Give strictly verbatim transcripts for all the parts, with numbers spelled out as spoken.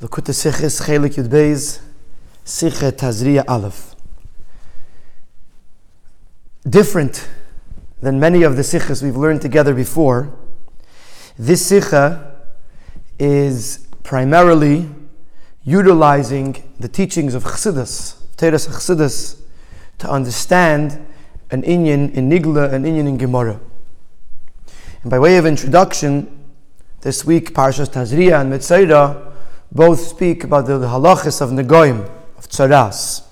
Lekutei Sichos Chelik Yud Beis, Sicha Tazria Aleph. Different than many of the Sichos we've learned together before, this Sicha is primarily utilizing the teachings of Chassidus, Teres Chassidus, to understand an inyan in Nigla, an inyan in Gemara. And by way of introduction, this week Parshas Tazria and Metzora both speak about the halachas of Negoim, of Tzaras.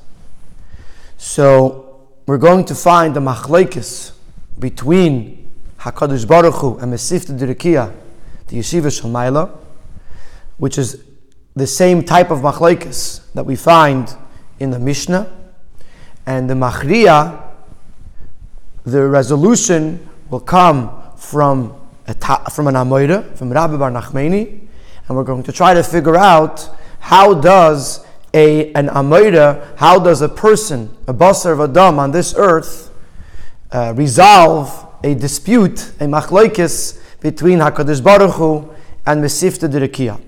So we're going to find the machlekes between HaKadosh Baruch Hu and Mesivta Dirikia, the Yeshiva Shel Maila, which is the same type of machlekes that we find in the Mishnah, and the Machriya, the resolution will come from a ta- from an Amoira, from Rabbi Bar Nachmani, and we're going to try to figure out how does a an Amoira, how does a person, a Basar of Adam on this earth, uh, resolve a dispute, a machlekes between HaKadosh Baruch Hu and Mesivta Dirikia.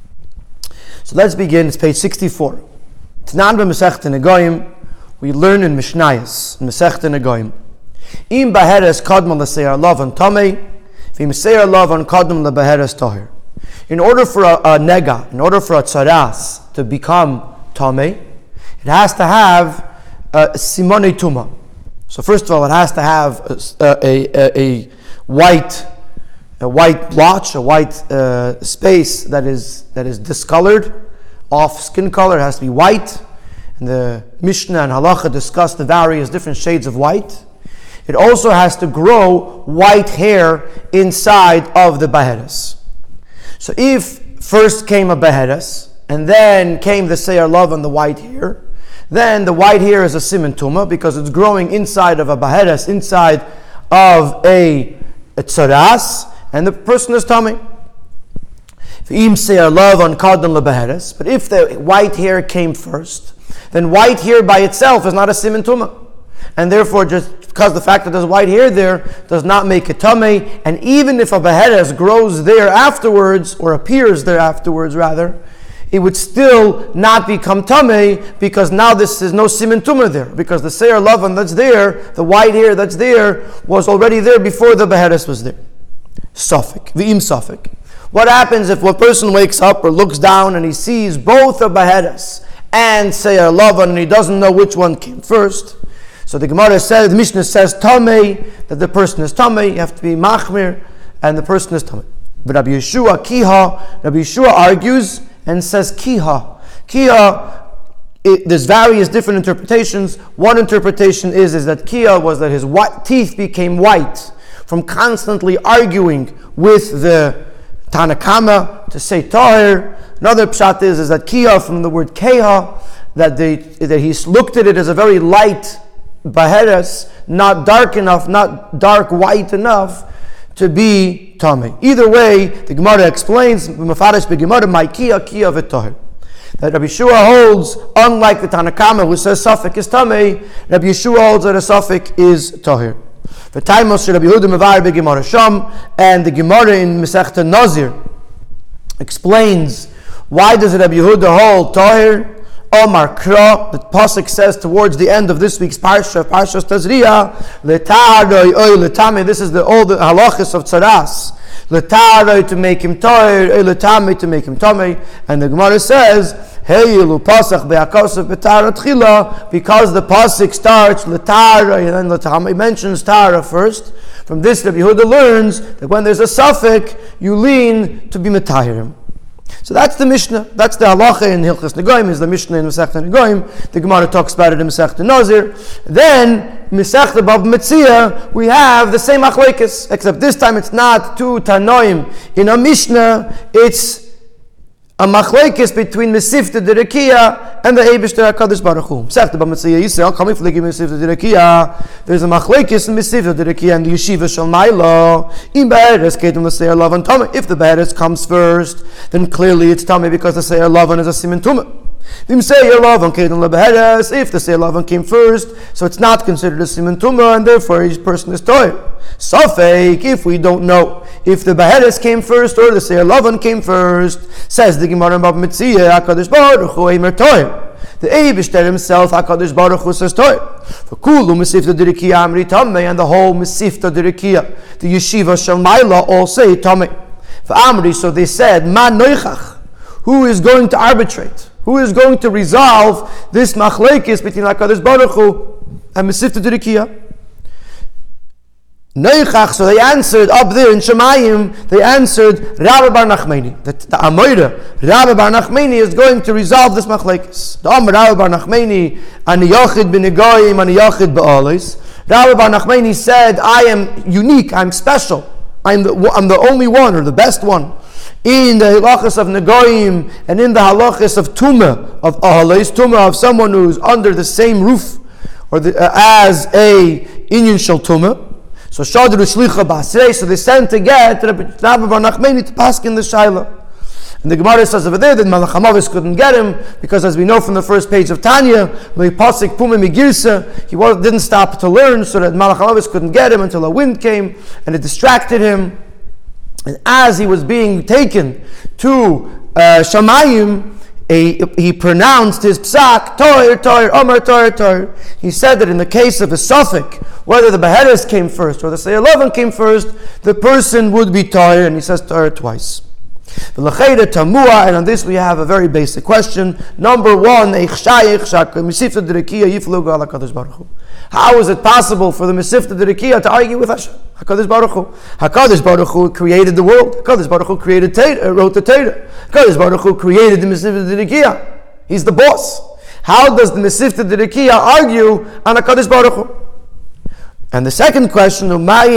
So let's begin. It's page sixty-four. Tanan b'Masechta Negoim. We learn in Mishnayos, in Masechta Negoim. Im baheres kadmon l'seir lavan tamei, v'im seir lavan kadmon l'baheres tahir. In order for a, a nega, in order for a tzaras to become tamei, it has to have a simone tuma. So first of all, it has to have a, a, a, a white, a white blotch, a white uh, space that is that is discolored, off skin color. It has to be white. And the Mishnah and Halacha discuss the various different shades of white. It also has to grow white hair inside of the baheres. So if first came a baheres, and then came the Seir Love and the white hair, then the white hair is a siman tuma because it's growing inside of a baheres, inside of a, a tzaras, and the person is tummy. Im Seir Love on kadon lebaheres, but if the white hair came first, then white hair by itself is not a siman tuma, and therefore just because the fact that there's white hair there does not make it tamei. And even if a baheres grows there afterwards, or appears there afterwards rather, it would still not become tamei because now this is no siman tuma there, because the seir lavan that's there, the white hair that's there, was already there before the baheres was there. Safek, v'im safek. What happens if one person wakes up or looks down and he sees both a baheres and seir lavan and he doesn't know which one came first? So the Gemara says, the Mishnah says tamei, that the person is tamei. You have to be machmir, and the person is tamei. But Rabbi Yeshua kiha, Rabbi Yeshua argues and says kiha. Kiha, it, there's various different interpretations. One interpretation is, is that kiha was that his white, teeth became white from constantly arguing with the Tanakama to say tahir. Another pshat is, is that kiha from the word keha, that they that he looked at it as a very light baheres, not dark enough, not dark white enough to be tamei. Either way, the Gemara explains, Mefarish beGemara, my kia kia v'tahir, that Rabbi Yeshua holds, unlike the Tanakama who says Safek is tamei, Rabbi Yeshua holds that a Safek is tahir. The time of Rabbi Yehuda mevar beGemara Sham, and the Gemara in Masechta Nazir explains why does Rabbi Yehuda hold tahir. Omar Kra, the pasuk says towards the end of this week's parsha, Parshas Tazria, letaroi oy letame. This is the all the halachas of tzaras. Letaroi to make him toir, oy letame to make him tamei. And the Gemara says, heyilu pasach be'akasav betara tchila, because the pasuk starts letaroi and then letame mentions tara first. From this, Rabbi Yehuda learns that when there's a suffix, you lean to be metahirim. So that's the Mishnah. That's the halacha in Hilchas Negoim. Is the Mishnah in Masechta Negoim. The Gemara talks about it in Masechta Nazir. Then Masechta Bava Metzia, we have the same machlekes, except this time it's not two Tanoim in a Mishnah. It's a machlekes between Mesivta Dirikia and the Eibishter HaKadosh Baruch Hu. Masechta Bava Metzia Yisrael coming from the Mesivta Dirikia. There's a machlekes in Mesivta Dirikia and the Yeshiva Shel Maila. In Be'eres Kedem L'Seir Lavan Tamei. If the Be'eres comes first, then clearly it's Tamei because the Seir Lavan is a siman tuma. If the Seiya Lavan came first, so it's not considered a Siman Tumah, and therefore each person is Toyer. Safek, if we don't know if the Beheres came first or the Seiya Lavan came first, says the Gemara about Mitzvah, HaKadosh Baruch Hu Eimer Toyer. The Eibishter himself, HaKadosh Baruch Hu, says Toyer. For Kulu Mesifta Dirikiya Amri Tameh, and the whole Mesifta Dirikiya, the Yeshiva Shel Maila, all say Tameh. For Amri, so they said, Ma Noichach, who is going to arbitrate? Who is going to resolve this machlekes between HaKadosh Baruch Hu and Mesifta Dirikiya? Noichach, so they answered up there in Shemayim, they answered Rabbi Bar Nachmani. That the Amoira, Rabbi Bar Nachmani is going to resolve this machlekes. The Amr Rabbi Bar Nachmani, Ani Yochid b'Negoyim, Ani Yochid b'Olis. Rabbi Bar Nachmani said, I am unique, I'm special. I'm the, I'm the only one, or the best one, in the halachas of Negoyim, and in the halachas of Tumah, of Ahalais Tumah, of someone who's under the same roof, or the, uh, as a Inyan Shel Tumah. So Shadru Shlicha Basrei, so they sent to get Rabbi Bar Nachmani to pass in the Shaila. And the Gemara says over there that Malach HaMavis couldn't get him, because as we know from the first page of Tanya, Pasik Puma Migirsa, he was, didn't stop to learn, so that Malach HaMavis couldn't get him until a wind came, and it distracted him. And as he was being taken to uh, Shamayim, A, he pronounced his psak, Toir, Toir, Omar, Toir, Toir. He said that in the case of a suffix, whether the Beheres came first or the Seiya Lavan came first, the person would be Toir, and he says Toir twice. And on this we have a very basic question. Number one, how is it possible for the Mesifta Dirikiya to argue with Hashem? HaKadosh Baruch Hu. HaKadosh Baruch Hu created the world. HaKadosh Baruch Hu created Torah, wrote the Torah. HaKadosh Baruch Hu created the Mesifta Dirikiya. He's the boss. How does the Mesifta Dirikiya argue on HaKadosh Baruch Hu? And the second question, and how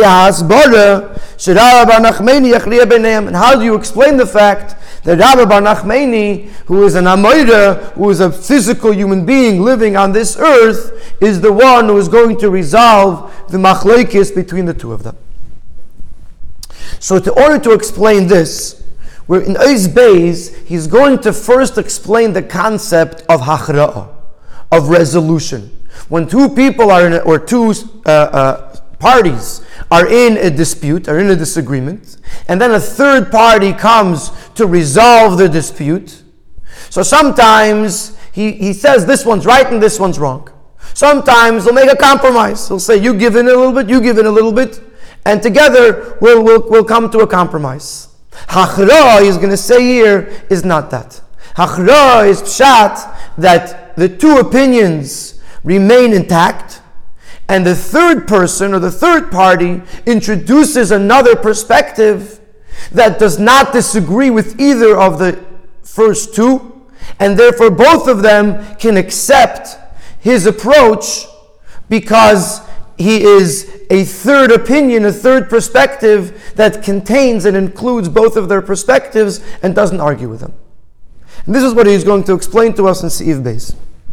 do you explain the fact that Rabbi Bar Nachmani, who is an Amoira, who is a physical human being living on this earth, is the one who is going to resolve the machlekes between the two of them? So in order to explain this, we're in Oz Beis, he's going to first explain the concept of hachra'ah, of resolution. When two people are in a, or two uh, uh, parties are in a dispute, are in a disagreement, and then a third party comes to resolve the dispute. So sometimes he, he says this one's right and this one's wrong. Sometimes he'll make a compromise. He'll say you give in a little bit, you give in a little bit, and together we'll, we'll, we'll come to a compromise. Hachra, he's going to say here, is not that. Hachra is pshat, that the two opinions remain intact, and the third person or the third party introduces another perspective that does not disagree with either of the first two, and therefore both of them can accept his approach because he is a third opinion, a third perspective that contains and includes both of their perspectives and doesn't argue with them. And this is what he's going to explain to us in Seif Beis.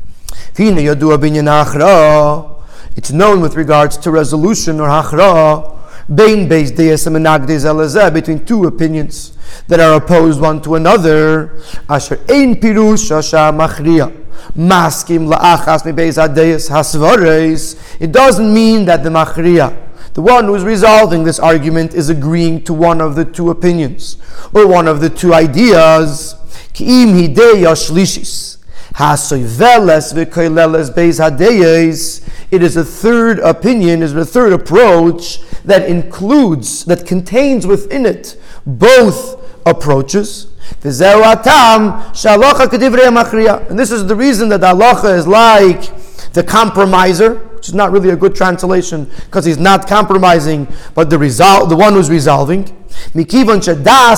It's known with regards to resolution or hachra between two opinions that are opposed one to another. Asher ein pirush machria maskim la'achas mibeis hadeyas hasvareis. It doesn't mean that the machria, the one who is resolving this argument, is agreeing to one of the two opinions or one of the two ideas. Ki'im hideya shlishis. It is a third opinion, is a third approach that includes, that contains within it both approaches. And this is the reason that the halacha is like the compromiser, which is not really a good translation because he's not compromising, but the resol- the one who's resolving. Because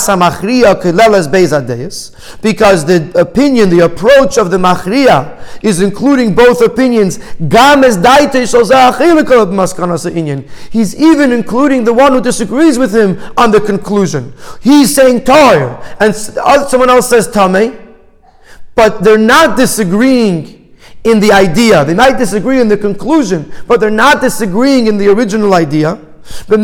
the opinion, the approach of the machriya is including both opinions. He's even including the one who disagrees with him on the conclusion. He's saying tar, and someone else says tameh, but they're not disagreeing in the idea. They might disagree in the conclusion, but they're not disagreeing in the original idea. Therefore,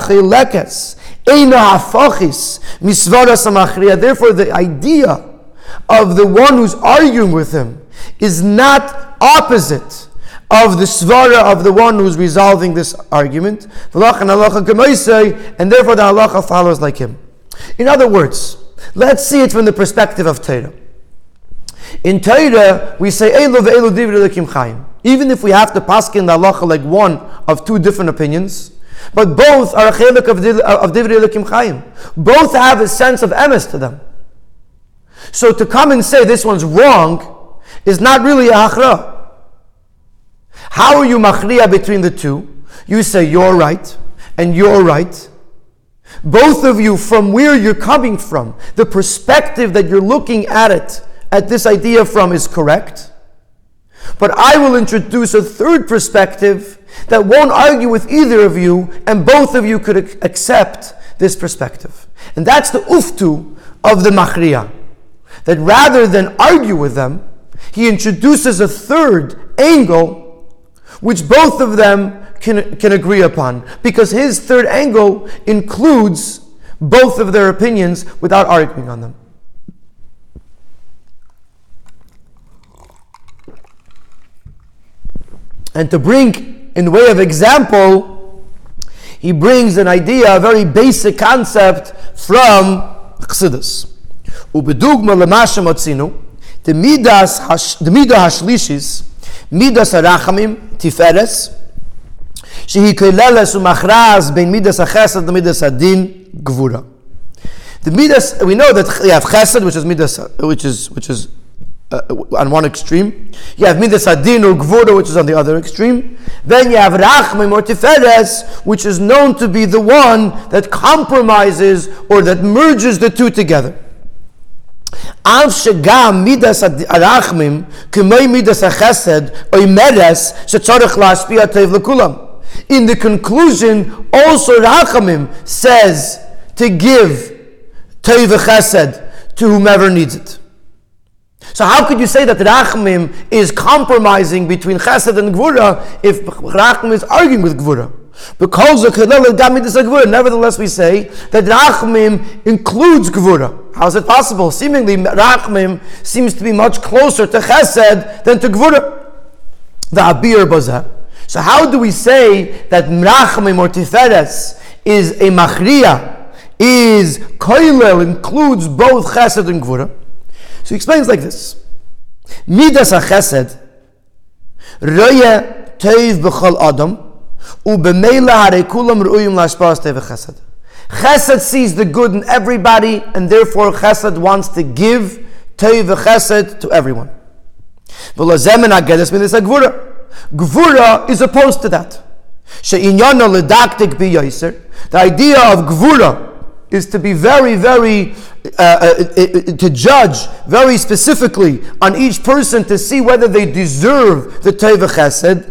the idea of the one who's arguing with him is not opposite of the svara of the one who's resolving this argument, and therefore the halacha follows like him. In other words, let's see it from the perspective of Torah. In Torah, we say Eilu ve'eilu divrei Elokim Chaim. Even if we have to paskin the halacha like one of two different opinions, but both are a chelik of divrei Elokim Chaim. Both have a sense of emes to them. So to come and say this one's wrong is not really a hachra. How are you machriya between the two? You say you're right and you're right. Both of you, from where you're coming from, the perspective that you're looking at it, at this idea from, is correct. But I will introduce a third perspective that won't argue with either of you, and both of you could accept this perspective. And that's the uftu of the machriya. That rather than argue with them, he introduces a third angle which both of them can, can agree upon, because his third angle includes both of their opinions without arguing on them. And to bring, in the way of example, he brings an idea, a very basic concept from Chassidus. Ubedugma lemasha motzinu, the midas, the midah hashlishis, midas harachamim, tiferes, shehi koleles umachraz bein midas hachesed and midas hadin gvura. The midas, we know that you have chesed, which is midas, which is which is uh, on one extreme. You have midas hadin or gvura, which is on the other extreme. Then you have rachamim or tiferes, which is known to be the one that compromises or that merges the two together. Av shegam midas arachmim k'may midas hachesed oy meres shetzorich la'aspia teiv lekulam. In the conclusion, also Rachamim says to give teiv chesed to whomever needs it. So how could you say that Rachamim is compromising between chesed and gvura if Rachamim is arguing with gvura? Because nevertheless we say that Rachamim includes gvura. How is it possible? Seemingly Rachamim seems to be much closer to chesed than to gvura. The abir bazeh. So how do we say that Rachamim or tiferes is a machriya, is koilel, includes both chesed and gvura? So he explains like this: Midas ha-chesed roya teiv b'chol adam u'b'meila harei kulam ru'yim la'ashparas teiv chesed. Chesed sees the good in everybody, and therefore Chesed wants to give Teiv Chesed to everyone. Gvura is opposed to that. The idea of Gvura is to be very, very, uh, uh, to judge very specifically on each person to see whether they deserve the Teiv Chesed.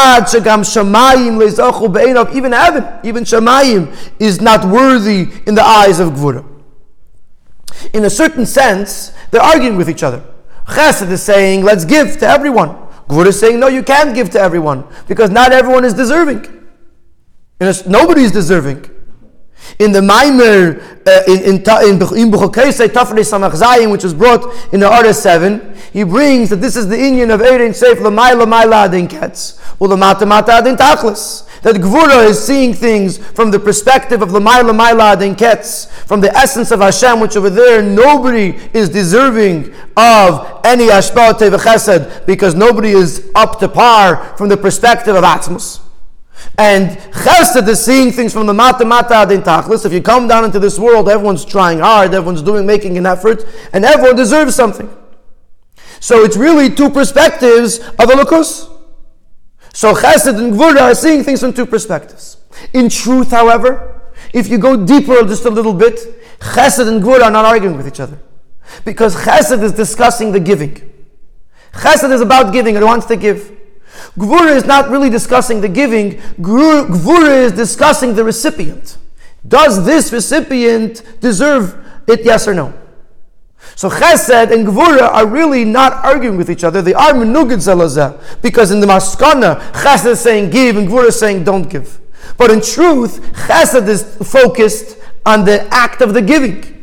Even heaven, even Shamayim is not worthy in the eyes of Gvura. In a certain sense, they're arguing with each other. Chesed is saying, let's give to everyone. Gvura is saying, no, you can't give to everyone, because not everyone is deserving. Nobody is deserving. In the Maimer, uh, in in in B'chokesei Tafrei Samach Zayim, which was brought in the Orah seven, he brings that this is the Inyan of Erein Seif L'mayla Mayla Adin Ketz U'Lamata Mata Adin Tachlis. That Gvura is seeing things from the perspective of L'mayla Mayla Adin Ketz, from the essence of Hashem, which over there nobody is deserving of any Hashpah Teiv Chesed, because nobody is up to par from the perspective of Atzmus. And Chesed is seeing things from the Mata Mata Adin Tachlis. If you come down into this world, everyone's trying hard, everyone's doing, making an effort, and everyone deserves something. So it's really two perspectives of Elokus. So Chesed and Gvura are seeing things from two perspectives. In truth, however, if you go deeper just a little bit, Chesed and Gvura are not arguing with each other. Because Chesed is discussing the giving. Chesed is about giving and wants to give. Gvura is not really discussing the giving. Gvura is discussing the recipient. Does this recipient deserve it, yes or no? So Chesed and Gvura are really not arguing with each other. They are menuged zelazeh, because in the Maskana, Chesed is saying give and Gvura is saying don't give. But in truth, Chesed is focused on the act of the giving.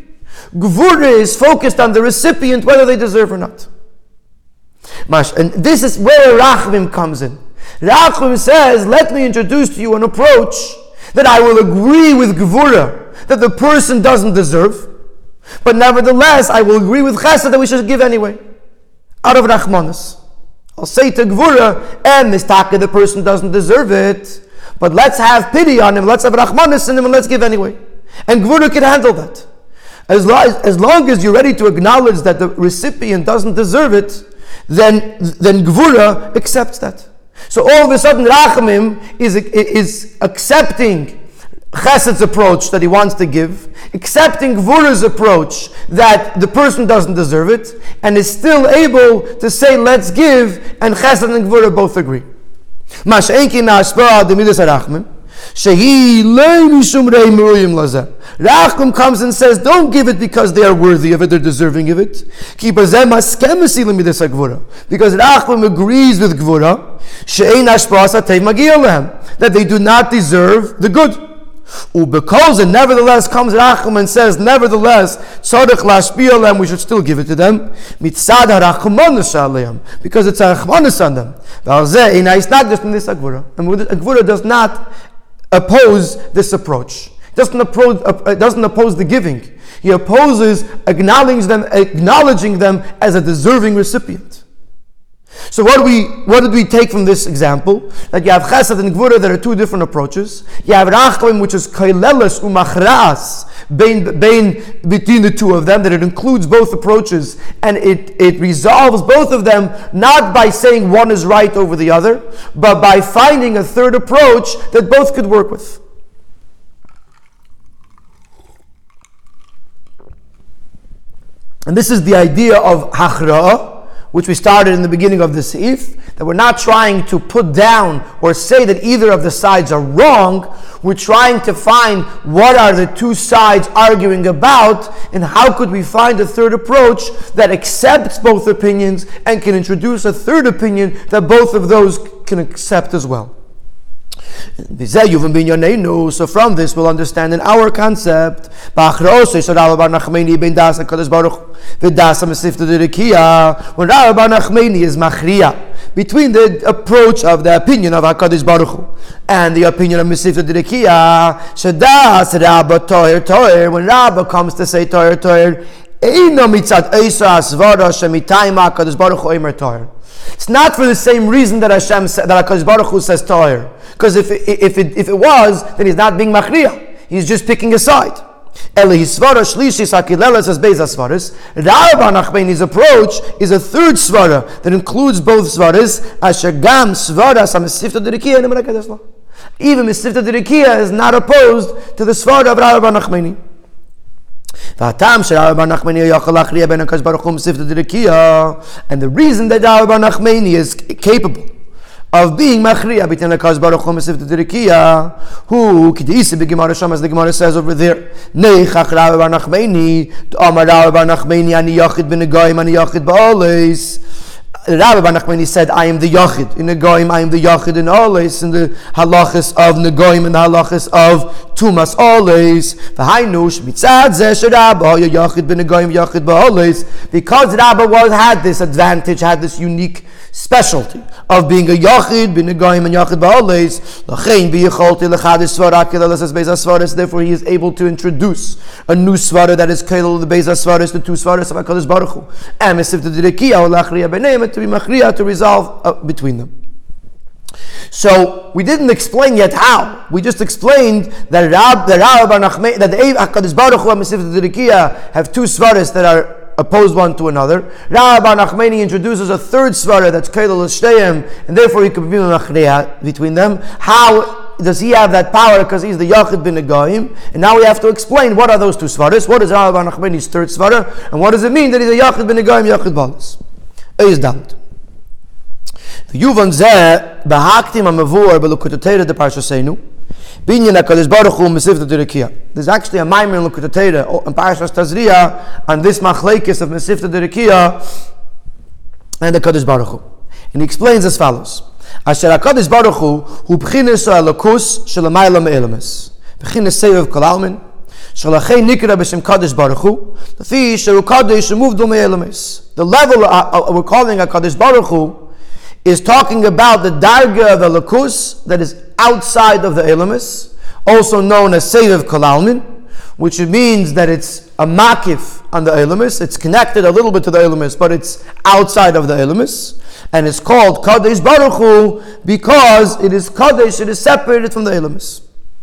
Gvura is focused on the recipient, whether they deserve or not. And this is where Rachmim comes in. Rachmim says, let me introduce to you an approach that I will agree with Gvura, that the person doesn't deserve, but nevertheless, I will agree with Chesed that we should give anyway, out of Rachmanis. I'll say to Gvura, and Mistaka, the person doesn't deserve it, but let's have pity on him, let's have Rachmanis in him, and let's give anyway. And Gvura can handle that. As long, as long as you're ready to acknowledge that the recipient doesn't deserve it, then, then Gvura accepts that. So all of a sudden, Rachamim is, is accepting Chesed's approach that he wants to give, accepting Gvura's approach that the person doesn't deserve it, and is still able to say, let's give, and Chesed and Gvura both agree. Rachmim comes and says, don't give it because they are worthy of it, they're deserving of it. Because Rachmim agrees with Gvura that they do not deserve the good. Because and nevertheless comes Rachmim and says, nevertheless, we should still give it to them. Because it's a Rachmanis on them. It's not just in this Gvura. And Gvura does not oppose this approach. It doesn't oppose, uh, doesn't oppose the giving. He opposes acknowledging them, acknowledging them as a deserving recipient. So what do we what did we take from this example? That you have Chesed and Gvura, there are two different approaches. You have Rachmim, which is Kaileles Umachras, between the two of them, that it includes both approaches, and it, it resolves both of them, not by saying one is right over the other, but by finding a third approach that both could work with. And this is the idea of Hachra'ah, which we started in the beginning of the Seif, that we're not trying to put down or say that either of the sides are wrong. We're trying to find what are the two sides arguing about, and how could we find a third approach that accepts both opinions and can introduce a third opinion that both of those can accept as well. So from this we'll understand in our concept when Rabbi Bar Nachmani is machriya between the approach of the opinion of HaKadosh Baruch Hu and the opinion of Mesifta D'Rekiya, Shadas Rabba Toher Toher, when Rabba comes to say Toher Toher, it's not for the same reason that Hashem that HaKadosh Baruch Hu says Toher. Because if it, if it if it was, then he's not being machriya. He's just picking a side. Rabbi Nachmani's approach is a third svara that includes both svaras. Even Mesifta D'Rekiya is not opposed to the svara of Rabbi Nachmani. And the reason that Rabbi Nachmani is capable of being machriya between HaKadosh Baruch Hu and Mesifta D'Rekiya, who k'deisi b'Gemara Sham, as the Gemara says over there, neichach Rabbi Bar Nachmani, Amar Rabbi Bar Nachmani, ani yachid b'negoyim, ani yachid ba'oleis. Rabbi Bar Nachmani said, I am the yachid in negoyim, I am the yachid in oleis, in the halachas of negoyim and the halachas of tumas oleis. V'hainu shmitzad zeh she'Rabba yachid b'negoyim, yachid ba'oleis. Because Rabbi was had this advantage, had this unique specialty of being a yachid, b'negoyim and yachid ba'oleis, l'chein b'yicholti l'chadish svara k'leles as beis ha-svaris. Therefore, he is able to introduce a new svara that is k'lel the beis ha-svaris, the two svaras of HaKadosh Baruch Hu, and Mesifta D'Rekiya or l'achriya b'neim, to be machriya, to resolve uh, between them. So we didn't explain yet how. We just explained that Rab, the Rabbi Bar Nachmani, that the HaKadosh Baruch Hu and Mesifta D'Rekiya have two svaras that are opposed one to another. Rabbi Bar Nachmani introduces a third svara that's kaidal l'shteyim, and therefore he could be machriya between them. How does he have that power? Because he's the yachid bin negoyim. And now we have to explain what are those two svaras. What is Rabbi Bar Nachmani's third svara, and what does it mean that he's a yachid bin negoyim, yachid ba'oleis? Eis dalet. The yuvan zeh behaktim amavur belukutotera de parshaseinu. Binyan HaKadosh Baruch Hu Mesifta D'Rekiya. There's actually a maimer in Likutei Torah in Parashas Tazria on this machlekes of Mesifta D'Rekiya and the HaKadosh Baruch Hu. And he explains as follows: Asher HaKadosh Baruch Hu hu b'chinas ha'elokus shelamayla me'elamis. B'chinas sevav kol almin. Shalachei nikra b'shem Kadosh Baruch Hu. The fish shehu Kadosh removed dumei elamis. The level uh, uh, we're calling a Kadosh Baruch Hu is talking about the darga of the lakus that is outside of the elamis, also known as Seviv Kalalmin, which means that it's a makif on the elamis. It's connected a little bit to the elamis, but it's outside of the elamis. And it's called Kadosh Baruch Hu because it is Kadosh, it is separated from the elamis.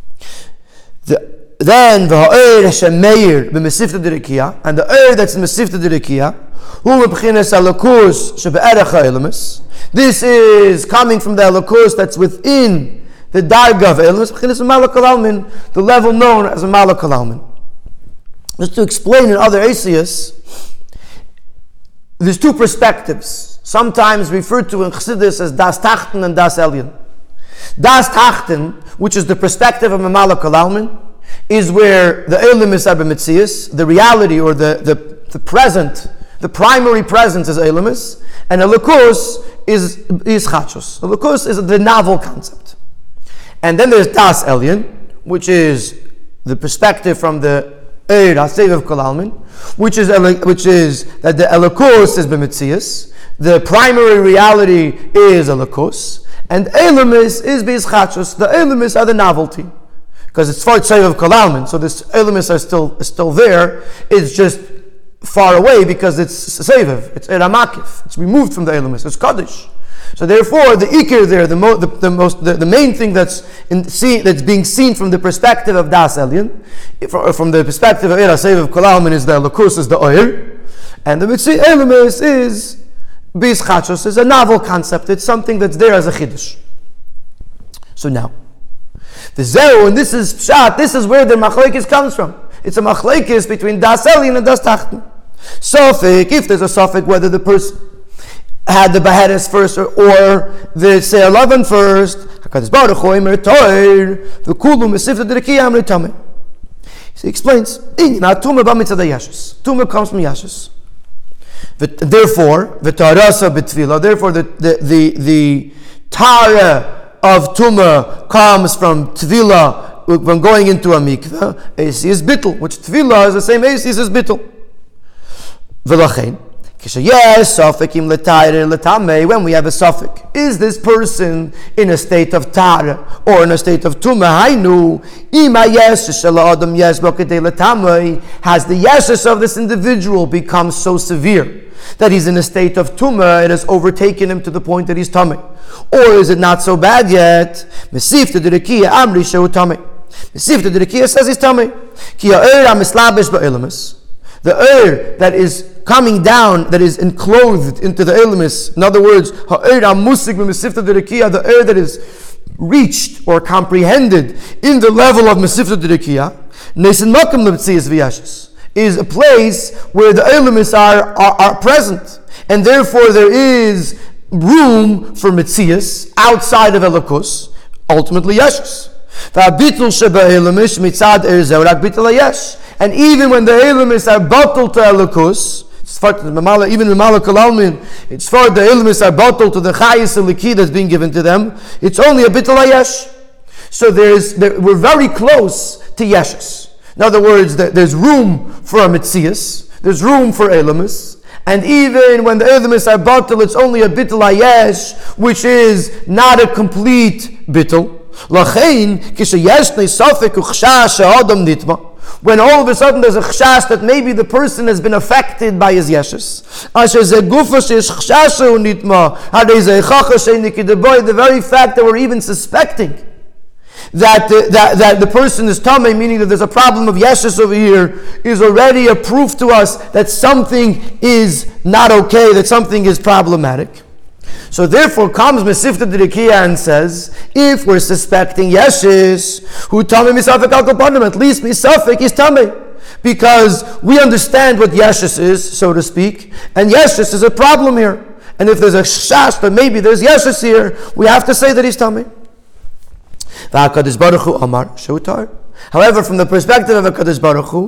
The, then the ha'er shemeir b'mesifta d'rekiya, and the ha'er that's in mesifta d'rekiya, hu b'chinas alakus shebe'erech ha'elamis. This is coming from the alakus that's within the darga of elamis, b'chinas malak alalmin, the level known as a malak alalmin. Just to explain in other asiyas, there's two perspectives, sometimes referred to in Chassidus as das tachten and das elyon. Das tachten, which is the perspective of a malak alalmin, is where the elamis are b'metzias, the reality or the, the, the present, the primary presence is elamis, and a lakus is is chachos. A lakus is the novel concept. And then there's das elyon, which is the perspective from the eir haseviv kalalmin, which is which is that the elakus is b'metzias, the primary reality is a lakus, and elamis is b'chachos. The elamis are the novelty. Because it's for Seviv Kalalmin, so this elamis are still is still there. It's just far away because it's Seviv, it's Eramakif, it's removed from the elamis, it's Kaddish. So therefore, the ikir there, the, mo, the, the most, the, the main thing that's in see, that's being seen from the perspective of Das Elyon, from the perspective of Era Seviv Kalalmin, is the Lakus, is the oil, and the Mitzi elamis is Bis Chachos, is a novel concept. It's something that's there as a chiddush. So now. The zeu, and this is pshat, this is where the machlekes comes from. It's a machlekes between das elyon and das tachten. Sofik, if there's a sofik, whether the person had the beheadis first or, or the se'alavan first, HaKadosh Baruch Hu imer toir, the kulu mesifta d'rekiya amri tameh. He explains, Inyan tumah b'mitzad ha'yashus. Tumah comes from yashus. Therefore, the tarasa b'tfila, therefore the, the, the, the tara of Tumah comes from Tvila, when going into a mikveh. Asi is bittul, which Tvila is the same Asi as bittul. V'lachein, yes, safekim l'tayre l'tamei, when we have a suffix, is this person in a state of tar or in a state of Tumah? Hainu, ima yes, shala adam yes, b'ketei l'tamei, has the yeses of this individual become so severe that he's in a state of Tumah, it has overtaken him to the point that he's Tamei? Or is it not so bad yet? Mesifta d'rekiya amri shehu Tamei. Mesifta d'rekiya says he's Tamei. Ki ha'er ha'mislabesh ba'elamis. The er that is coming down, that is enclosed into the elamis. In other words, ha'er ha'musik b'mesifta d'rekiya, the er that is reached or comprehended in the level of mesifta d'rekiya, nesin makam l'b'tziyas v'yashis, is a place where the elamis are, are, are present. And therefore there is room for mitzias outside of Elokus, ultimately Yeshus. And even when the elamis are bottled to Elokus, even in Malak Alalmin, it's for the elamis are bottled to the Chayis Eliki that's being given to them, it's only a bittul hayesh. So there's, there, we're very close to Yeshus. In other words, there's room for a mitzias, there's room for elamis, and even when the elamis are bittul, it's only a bittul hayesh, which is not a complete bittul. Lachein, kishayeshne safek uchshash adam nitma. When all of a sudden there's a chshash that maybe the person has been affected by his yeshus. The very fact that we're even suspecting that the, that, that the person is tamei, meaning that there's a problem of yeshus over here, is already a proof to us that something is not okay, that something is problematic. So therefore comes Mesifta d'Rekiya and says, if we're suspecting yeshus, who tamei misafek al kapanim, at least misafek is tamei, because we understand what yeshus is, so to speak, and yeshus is a problem here. And if there's a shash that maybe there's yeshus here, we have to say that he's tamei. V'HaKadosh Baruch Hu Amar Sheutar. However, from the perspective of HaKadosh Baruch Hu,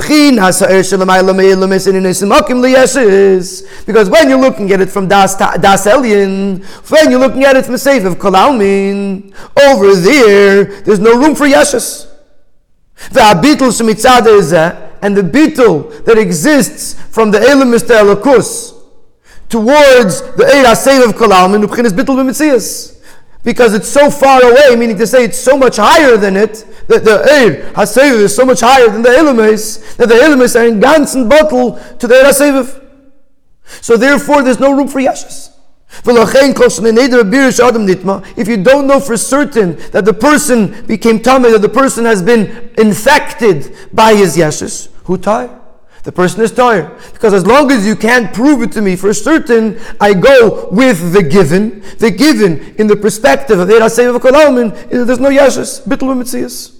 because when you're looking at it from Das, das Elyon, when you're looking at it from the Seif of Kalalmin, over there, there's no room for Yeshus. And the bittul that exists from the Elomis to Elokus towards the Eir HaSeiv of Kol Almin, Ubchinas bittul b'Metzias. Because it's so far away, meaning to say it's so much higher than it, that the Eir HaSeiv is so much higher than the Elomis, that the Elomis are in ganzen bottle to the Eir HaSeiv. So therefore there's no room for Yashas. If you don't know for certain that the person became tamei, that the person has been infected by his yeshus, who tired? The person is tired. Because as long as you can't prove it to me for certain, I go with the given. The given in the perspective of Eir HaSeiv of Kol Almin, there's no yeshus. Bittul b'Metzias.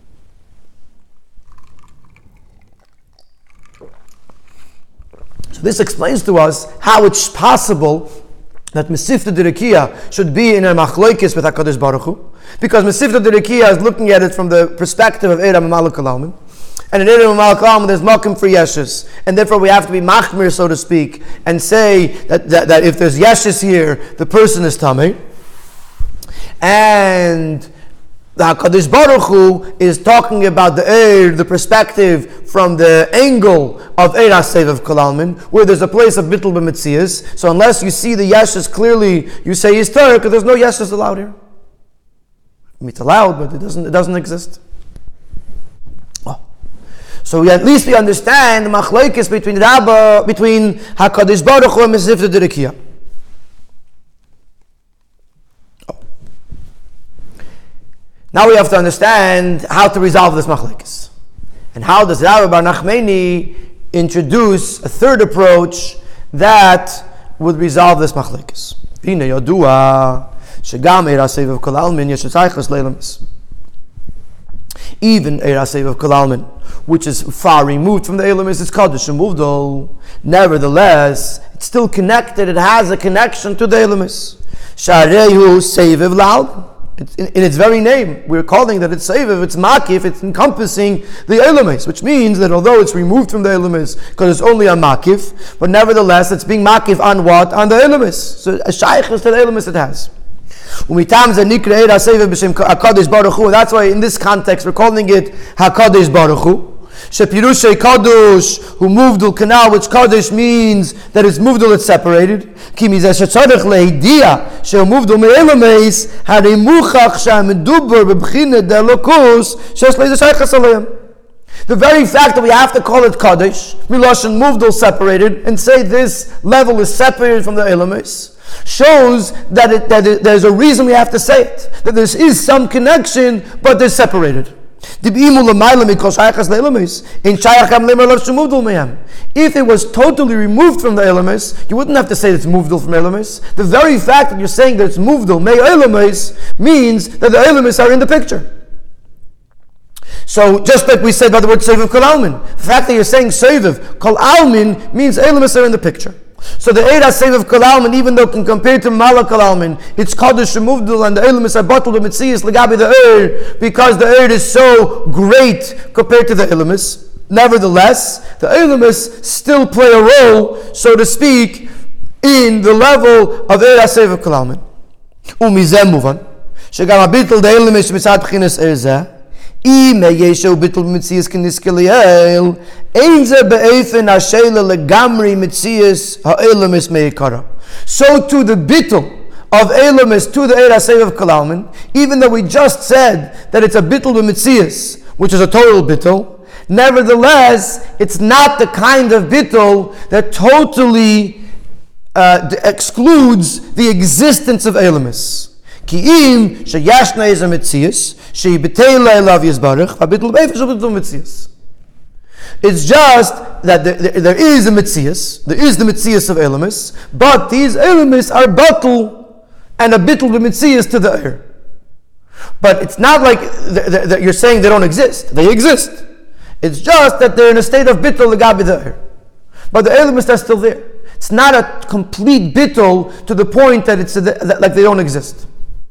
So this explains to us how it's possible that Mesifta Derekia should be in a machloikis with HaKadosh Baruch Hu, because Mesifta Derekia is looking at it from the perspective of Eira Mamalek Kol, and in Eira Mamalek Kol there's makom for yeshus, and therefore we have to be machmir, so to speak, and say that, that, that if there's yeshus here, the person is tamei, and the HaKadosh Baruch Hu is talking about the Eir, the perspective from the angle of Eir HaSeiv of Kol Almin, where there's a place of bittul b'Metzias. So unless you see the yeshus clearly, you say he's Torah, because there's no yeshus allowed here. It's allowed, but it doesn't, it doesn't exist. Oh. So we, at least we understand the machlokes between Rabba, between HaKadosh Baruch Hu and Mesifta Derekia. Now we have to understand how to resolve this machlokes. And how does Rabbi Bar Nachmani introduce a third approach that would resolve this machlokes? Hine yodua shegam Eir HaSeiv of Kol Almin yesh tzaychus leilamis. Even Eir HaSeiv of Kol Almin, which is far removed from the Eilamis, is Kaddish and Muvdal. Nevertheless, it's still connected, it has a connection to the Eilamis. Sharehu Seiviv La'almin. It's in, in its very name, we're calling that it's Seiviv, it's Makif, it's encompassing the Eilamis, which means that although it's removed from the Eilamis, because it's only a Makif, but nevertheless it's being Makif on what? On the Eilamis. So a Shaykh is to the Eilamis it has. That's why in this context we're calling it HaKadosh Baruch Hu. Shepirushay Kadosh, who moved the canal, which Kadosh means that it's moved, it's separated. The very fact that we have to call it Kadosh, Miloshin moved, separated, and say this level is separated from the Elamis, shows that, it, that it, there's a reason we have to say it, that there is some connection, but they're separated. If it was totally removed from the Elamis, you wouldn't have to say it's moved from Elamis. The very fact that you're saying that it's moved may Elamis means that the Elamis are in the picture. So just like we said about the word Seiviv Kol Almin, the fact that you're saying Seiviv Kol Almin means Elamis are in the picture. So the Eir HaSeiv of Kol Almin, even though can compare to Malak Kol Almin, it's Kaddish Shemuvdul and the Eilamis are bottled with Metzias Legabi the Eir, because the Eir is so great compared to the Eilamis. Nevertheless, the Eilamis still play a role, so to speak, in the level of Eir HaSeiv of Kol Almin. Umizem muvan, shegam habitul the Eilamis mitzad b'chinas Eir zeh, I me yeshu bittul Metzias k'niskeliel, so too the bittul of Eilamis to the Eir HaSeiv of Kol Almin, even though we just said that it's a bittul b'Metzias, which is a total bittul, nevertheless, it's not the kind of bittul that totally uh, excludes the existence of Eilamis. Ki'im sheyashna is a Metzias, she'ibitei le'elav yizbarich, v'bittul b'efesh v'bittul Metzias. It's just that there, there, there is a Metzias, there is the Metzias of Eilamis, but these Eilamis are batul and a bittul b'Metzias to the Eir. But it's not like th- th- th- you're saying they don't exist. They exist. It's just that they're in a state of bittul legabi the Eir. But the Eilamis are still there. It's not a complete bittul to the point that it's a, that, like they don't exist.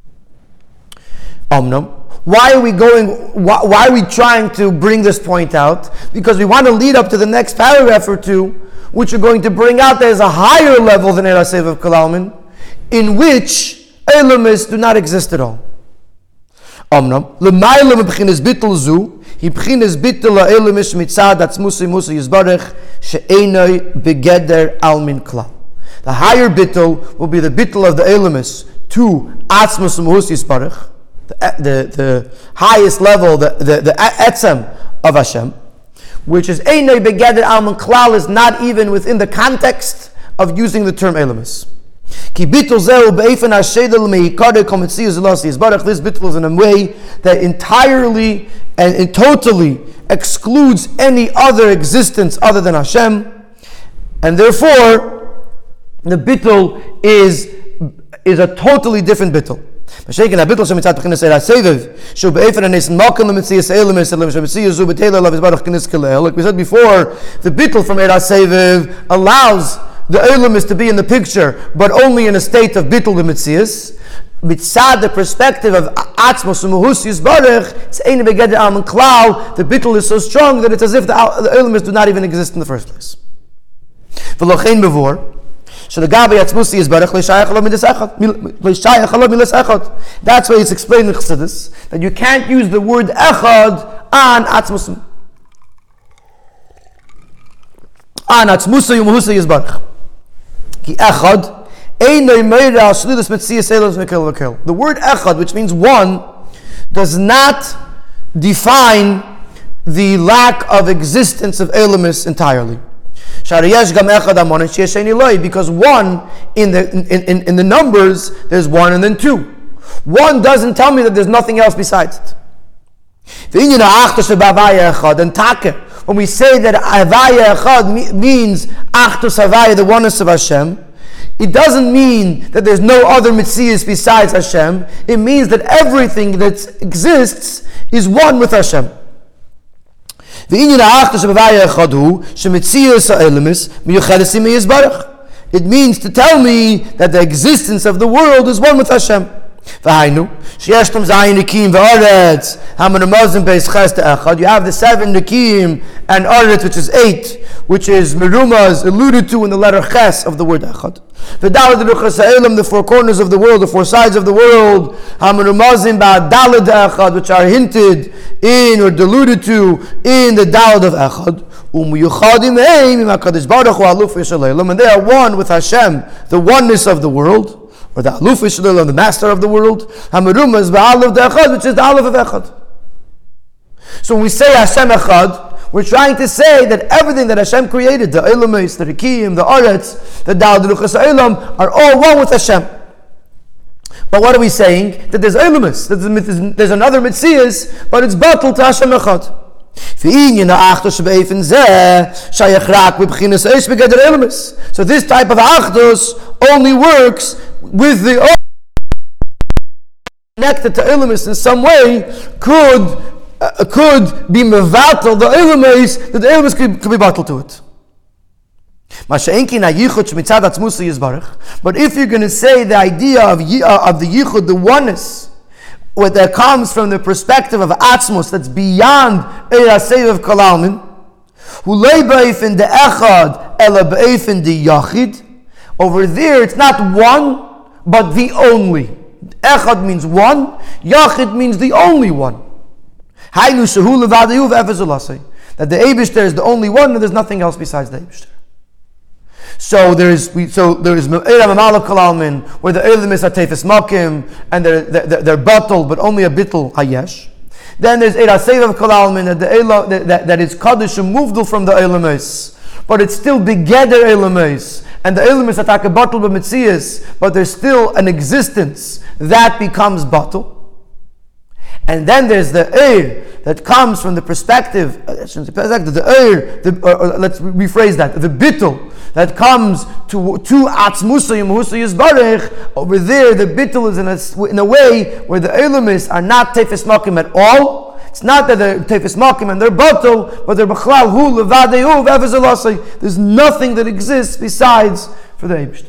Omnam. Why are we going, why, why are we trying to bring this point out? Because we want to lead up to the next paragraph or two, which are going to bring out there's a higher level than Eir HaSeiv of Kol Almin, in which Eilamis do not exist at all. Omnam, l'mayla mebchinas bittul zu, Hibchines bittul ha'elimish mitzad atzmusi musi yizbarech she'enoi begeder almin klal. The higher bittul will be the bittul of the elimis to atzmus muhus yizbarech, the, the the highest level, the the, the etzem of Hashem, which is enoi begeder almin klal, is not even within the context of using the term elimis. Ki bittul zeu be'efen ha'shedel me'ikare kometzi yizlasi yizbarech. This bittul is in a way that entirely and, and totally excludes any other existence other than Hashem, and therefore the bittul is is a totally different bittul. Like we said before, the bittul from Eira Seviv allows the Eilim is to be in the picture, but only in a state of bittul the Metzias. Mitzad, the perspective of Atzmos Umuhus Yisbarech, it's Ein Begeder Alman Klal. The bittul is so strong that it's as if the, the Eilim do not even exist in the first place. V'lochein bevor, so the Gabi Atzmos Yisbarech leishayach alav midas echad, leishayach alav midas echad. That's why it's explained in Chassidus that you can't use the word echad on Atzmos on Atzmos Umuhus Yisbarech. Ki echad. The word echad, which means one, does not define the lack of existence of elimis entirely. Because one, in the in, in, in the numbers, there's one and then two. One doesn't tell me that there's nothing else besides it. And take, when we say that Havaya Echad means Achdus Havaya, the oneness of Hashem, it doesn't mean that there's no other Metzias besides Hashem. It means that everything that exists is one with Hashem. It means to tell me that the existence of the world is one with Hashem. You have the seven Nikim and Aretz, which is eight, which is Meruma is alluded to in the letter Ches of the word Echad. The four corners of the world, the four sides of the world, which are hinted in or alluded to in the Daled of Echad. And they are one with Hashem, the oneness of the world, or the Aluf Yisrael, the master of the world. Hameruma is Ba'aluf Echad, which is the Aluf of Echad. So when we say Hashem Echad, we're trying to say that everything that Hashem created, the Eilamis, the Rikim, the Aretz, the Dal, the Luchas Eilam, are all one with Hashem. But what are we saying? That there's Eilamis, that there's, there's another Metzias, but it's battled to Hashem Echad. So this type of Achdus only works with the connected to Eilamis in some way, could uh, could be mevatel the Eilamis, that the Eilamis could, could be battled to it. But if you're going to say the idea of, of the Yichud, the oneness, what that comes from the perspective of Atzmos, that's beyond Eira Seviv Kol Almin, Hu lei b'eifin de Echad ela b'eifin de Yachid. Over there, it's not one, but the only. Echad means one, Yachid means the only one. Hainu shehu levadayu v'efes ulasei. That the Eibishter is the only one, and there's nothing else besides the Eibishter. So there is we, so there is Eira Mamalak Kol Almin, where the Eilamis are Tefes Makim, and they're they're, they're battled, but only a bittul hayesh. Then there's Eira Seviv Kol Almin, that the Eila, that, that, that is Kaddish and moved from the Eilamis, but it's still begeder Eilamis, and the Eilamis attack a battle by Metzias, but there's still an existence that becomes battle. And then there's the Eir that comes from the perspective, uh, the Eir, the, or, or let's rephrase that, the bittul that comes to to Atzmusa Yemusa Yisbarech. Over there, the bittul is in a, in a way where the Eilamis are not Tefes Makim at all. It's not that they're Tefes Makim and they're battle, but they're B'chlal Hu Levadeu V'Efes Elasei. There's nothing that exists besides for the Eibishter.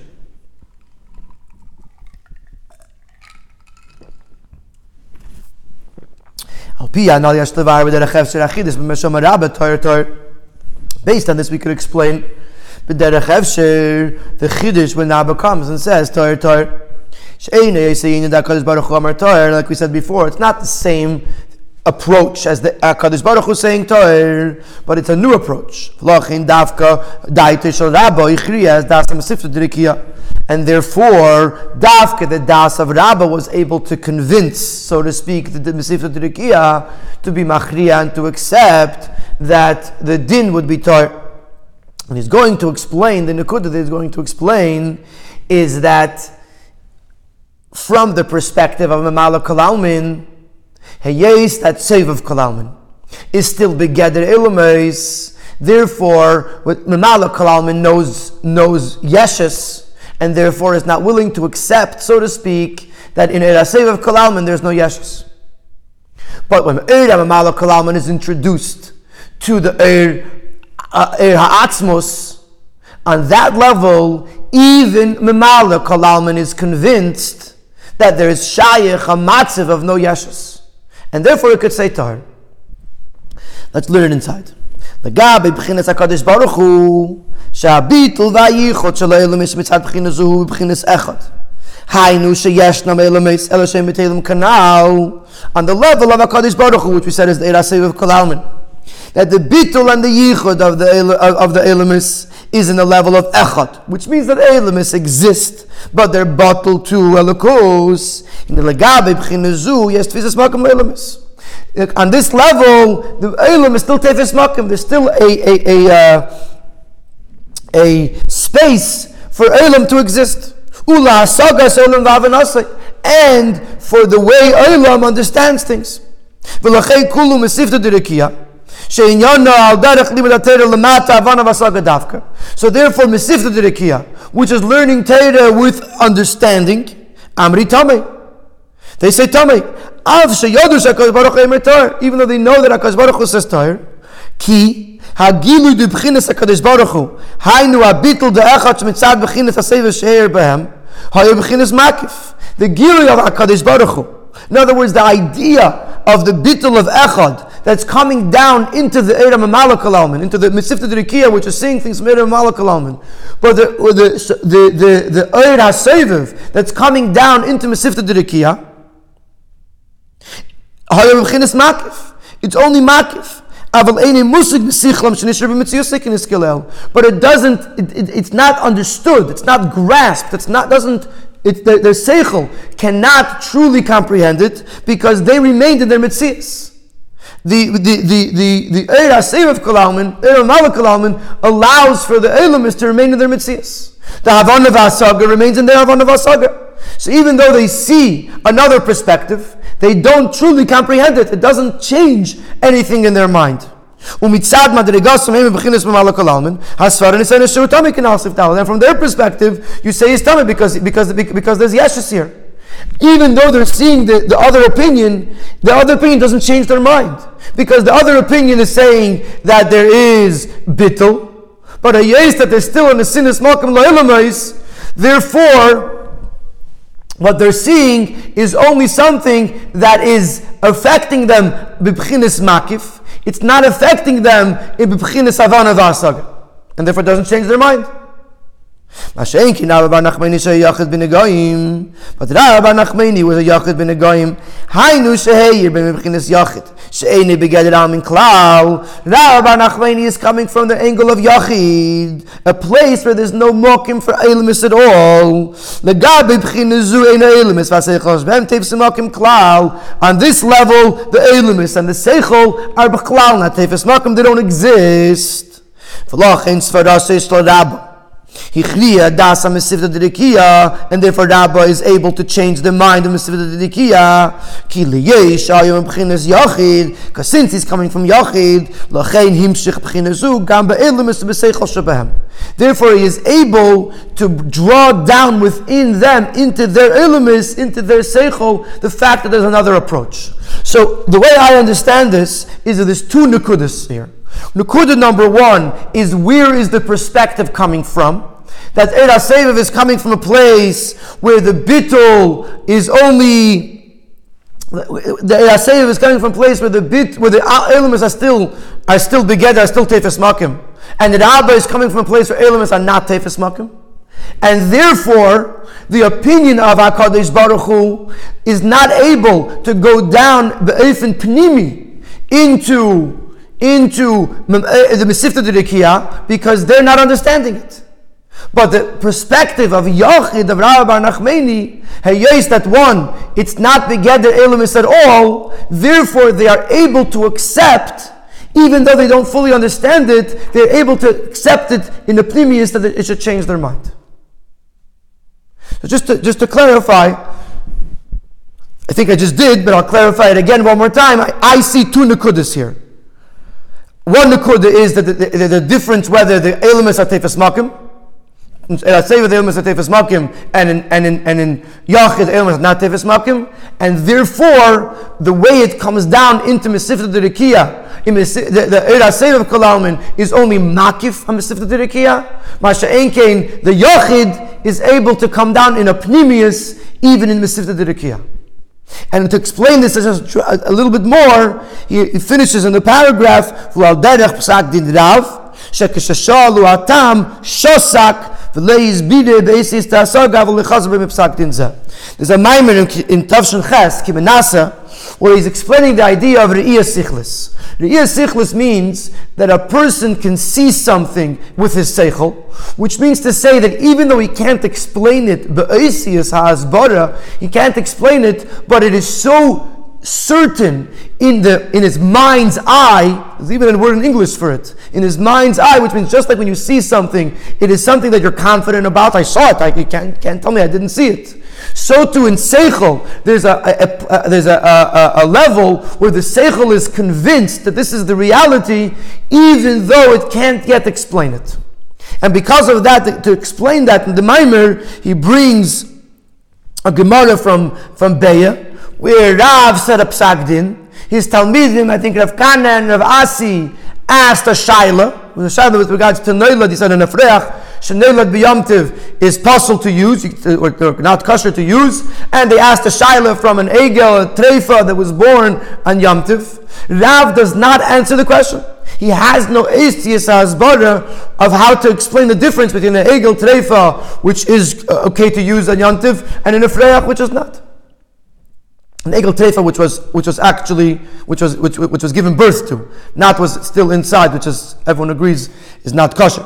Based on this, we could explain the Chiddush when Abba comes and says Torah Torah. Like we said before, it's not the same approach as the HaKadosh Baruch Hu is saying Torah, but it's a new approach. And therefore, Davka, the Das of Rabbah, was able to convince, so to speak, the Mesifta Dirikiya to be Machriya and to accept that the din would be Torah. And he's going to explain, the Nekuda that he's going to explain is that from the perspective of Mamala Kalalmin, Hayes, that save of Kalalmin, is still Begeder Ilumais. Therefore, what Mamala Kalalmin knows, knows Yeshus, and therefore is not willing to accept, so to speak, that in a save of Kalalmin there's no Yeshus. But when Eir Mamala Kalalmin is introduced to the Eir Eir Ha'atzmos, on that level, even Mamala Kalalmin is convinced that there is Shayach, a matziv of no Yeshus. And therefore it could say Tar. Let's learn it inside. L'gabe b'chinas HaKadosh Baruch Hu, she'abitul v'ayichot shelo elamis mitzad b'chinas zuhu b'chinas echad. Hainu sheyeshna me'elamis ela shem b'telim kanal. On the level of HaKadosh Baruch Hu, which we said is the Eir HaSeiv of Kalalmin, that the bitul and the yichud of the of the elamis is in the level of echad, which means that elamis exist, but they're bottled to elokos. In the legabe b'chinas zu, yes, tefisas makom le'elamis. On this level, the elam is still tefes makom. There's still a a a, uh, a space for elam to exist. Ula sagas elam v'avanasai, and for the way elam understands things. V'lachei kulu mesifta dirikiya. So therefore, Mesifta Dirikiya, which is learning Torah with understanding, Amri Tamei. They say Tamei. Even though they know that HaKadosh Baruch Hu says Torah, Ki Hagilu de B'chinas HaKadosh Baruch Hu, Hainu Abitul de Echad Shmitzad B'chinas HaSeiv She'er Behem, Hayu B'chinas Makif. The Gilui of HaKadosh Baruch Hu. In other words, the idea of the Bitul of Echad that's coming down into the Eir HaMamala Kalalmin, into the Mesifta Dirikiya, which is seeing things from Eir HaMamala Kalalmin. But the the the the, the Eir HaSeiv that's coming down into Mesifta Dirikiya, it's only Makif. But it doesn't, it, it, it's not understood, it's not grasped, it's not, doesn't, it's the, the Seichel cannot truly comprehend it because they remained in their Metzias. The the the the the Eir HaSeiv of Kalalmin, Eir HaMamala Kalalmin, allows for the Elamis to remain in their Metzias. The Havana V'Asaga remains in their Havana V'Asaga. So even though they see another perspective, they don't truly comprehend it. It doesn't change anything in their mind. And from their perspective, you say it's Tamei because, because, because there's Yeshus here. Even though they're seeing the, the other opinion, the other opinion doesn't change their mind. Because the other opinion is saying that there is Bittul, but a yes that they're still in the Sinas Malkam La'ilamais. Therefore, what they're seeing is only something that is affecting them b'bchinas makif. It's not affecting them in b'bchinas havana v'asaga, and therefore it doesn't change their mind. But Rabbi Nachmani was a Yachid ben Egoyim. Hainu sheheyir ben b'chinas Yachid she'eni begeder al min klal. Rabbi Nachmani is coming from the angle of Yachid, a place where there's no mokim for Eilemis at all. Legabe b'chinas zu ein Eilemis v'aseichos b'hem tefes mokim klal. On this level, the Eilemis and the Seichel are b'klal, not tefes mokim, they don't exist. V'loch ein svara seish lo Rabba. And therefore Rabba is able to change the mind of Mesifta Dirikiya. Because since he's coming from Yachid, therefore he is able to draw down within them, into their illumis, into their seichel, the fact that there's another approach. So the way I understand this is that there's two nukudas here. Nukuda number one is, where is the perspective coming from? That Eir HaSeiv is coming from a place where the bittul is only, the Eir HaSeiv is coming from a place where the bit, where the elements are still are still begeder, are still tefes makim, and the Rabba is coming from a place where elements are not tefes makim. And therefore, the opinion of HaKadosh Baruch Hu is not able to go down be'efen pnimi into, into the Mesifta D'Rekiya because they're not understanding it. But the perspective of Yochid, of Rav Bar Nachmani, is that one, it's not begeder Elamis at all, therefore they are able to accept, even though they don't fully understand it, they're able to accept it in the pnimius that it should change their mind. So just to, just to clarify, I think I just did, but I'll clarify it again one more time. I, I see two nekudas here. One nekuda is that the, the, the difference whether the Elamis are tefes makim, and I say with the Elamis are tefes makim, and in and in and in Yachid the Elamis are not tefes makim, and therefore the way it comes down into Mesifta D'Rekiya, the the Eira Sev of Kolalmin is only makif on Mesifta D'Rekiya. Masha Enkein, the Yachid is able to come down in a pnimius even in Mesifta D'Rekiya. And to explain this just a little bit more, he, he finishes in the paragraph, V'al derech psak din rav, shekeshashalu atam shosak, v'leiz bide beisis ta'asaga v'lechazar b'mipsak din zeh. There's a maimer in, in Tavshin Ches, Kimenasa, where he's explaining the idea of Re'iyah Sichlis. Re'iyah Sichlis means that a person can see something with his seichel, which means to say that even though he can't explain it, be'oisiyas ha'asbara, he can't explain it, but it is so certain in the in his mind's eye. There's even a word in English for it. In his mind's eye, which means just like when you see something, it is something that you're confident about. I saw it. I, you can't can't tell me I didn't see it. So too in seichel, there's a, a, a there's a, a, a level where the seichel is convinced that this is the reality, even though it can't yet explain it. And because of that, to, to explain that in the Maimer, he brings a Gemara from from Beya, where Rav said a psak din. His Talmidim, I think Rav Kana and Rav Asi, asked a shaila. With a shaila with regards to Neilad, he said an Afreach, Sheneilad b'yamtiv is possible to use, or, or not kosher to use, and they asked a shaila from an egel, a treifa that was born on yamtiv. Rav does not answer the question. He has no eistiyas hasbara of how to explain the difference between an egel treifa, which is uh, okay to use on yamtiv, and an Afreach, which is not. An egel treifa, which was which was actually which was which which was given birth to, not was still inside, which is everyone agrees is not kosher.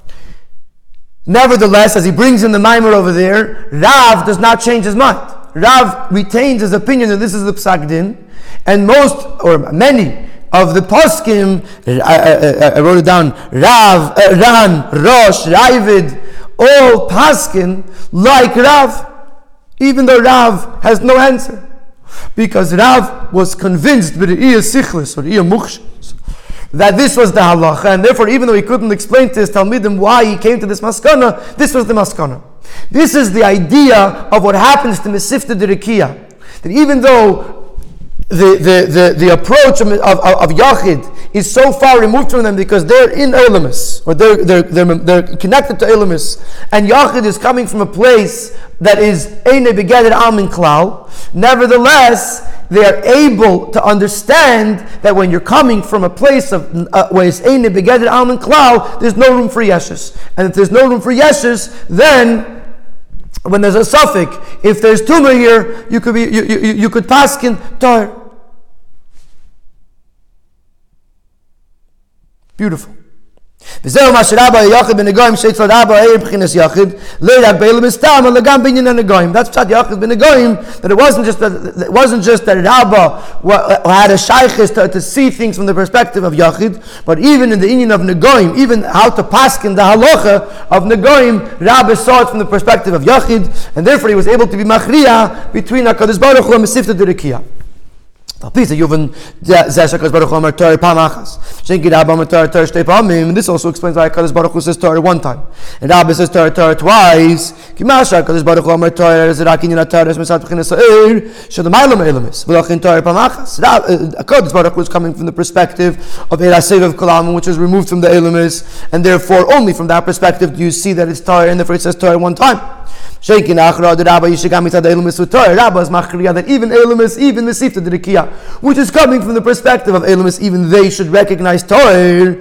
Nevertheless, as he brings in the Maimer over there, Rav does not change his mind. Rav retains his opinion that this is the psak din, and most or many of the poskim, I, I, I wrote it down, Rav, uh, Ran, Rosh, Ravid, all paskin like Rav, even though Rav has no answer. Because Rav was convinced with the Re'iyah Sichlis or Re'iyah Mukhshis that this was the halacha, and therefore even though he couldn't explain to his Talmidim why he came to this maskana, this was the maskana. This is the idea of what happens to Mesifta D'Rekiya. That even though the, the, the, the approach of, of, of Yachid is so far removed from them because they're in Elamis, or they're, they're, they're, they're connected to Elamis, and Yachid is coming from a place that is Eine Begeder Amin Klal, nevertheless, they are able to understand that when you're coming from a place of uh, where it's Eine Begeder Amin Klal, there's no room for Yeshus. And if there's no room for Yeshus, then when there's a suffix, if there's tumor here, you could be you, you, you could paskin tar. Beautiful. וזהו מה שרבה יחד בנגויים שאצל רבה היה מבחינת יחד לא רק באלם סתם אלא גם בעניין הנגויים. That's pshat yachid b'negoyim, that it wasn't just that it wasn't just that Rabba had a shaykhis to, to see things from the perspective of yachid, but even in the inyan of negoyim, even how to paskin the halacha of negoyim, Rabba saw it from the perspective of yachid, and therefore he was able to be machriya between HaKadosh Baruch Hu and Mesifta D'Rekiya. This also explains why HaKadosh Baruch Hu says Torah one time, and Rabbi says Torah Torah twice. HaKadosh Baruch Hu Amar Torah is HaKadosh Baruch Hu is coming from the perspective of Eira Sev of Kolam, which is removed from the Elamis, and therefore only from that perspective do you see that it's Torah, and therefore it says Torah one time. Shaking Achra, the Rabbi Yishigami said the Elumis with Torah. Rabbi is Machriya that even Elumis, even the Sifta Dirikiya, which is coming from the perspective of Elumis, even they should recognize Torah.